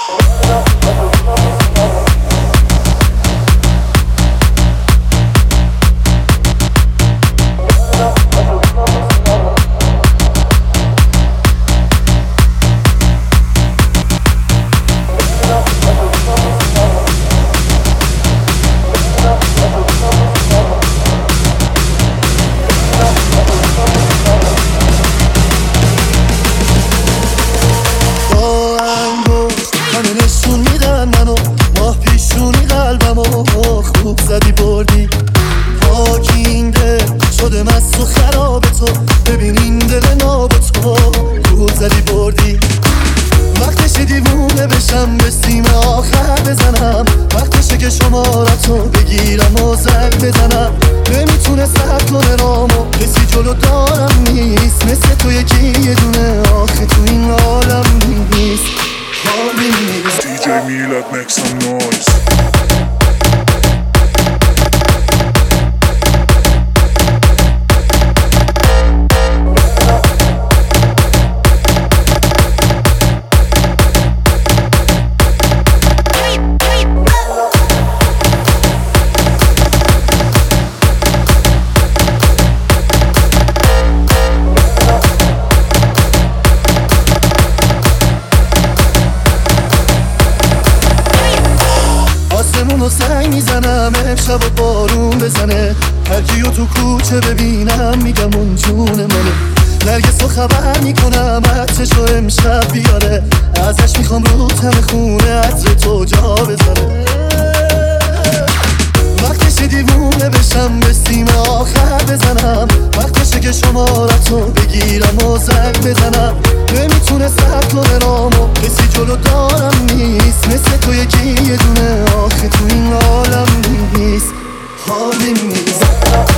خوب زدی بردی پاکین دل شده مست و خراب تو ببین این دل ناب تو خوب زدی بردی وقتشه دیوونه بشم به سیم آخر بزنم وقتشه که شمارتو بگیرم و زنگ بزنم نمیتونه سر کنه رامو کسی جلو دارم نیست مثل تو یکی یه دونه آخه تو این عالم نیست حالی نیست DJ Milad make some noise. آسمونو سنگ میزنم امشب و بارون بزنه هر کیو تو کوچه ببینم میگم اون جون منه نرگس رو خبر میکنم عطرشو امشب بیاره ازش میخوام رو تم خونه عطر تو جا بذاره وقتشه دیوونه بشم به سیم آخر بزنم وقتشه که شمارتو بگیرم و زنگ بزنم نمیتونه سر کنه رامو کسی جلو دارم نیست مثل تو یکی یه دونه آخه تو این عالم نیست حالی نیست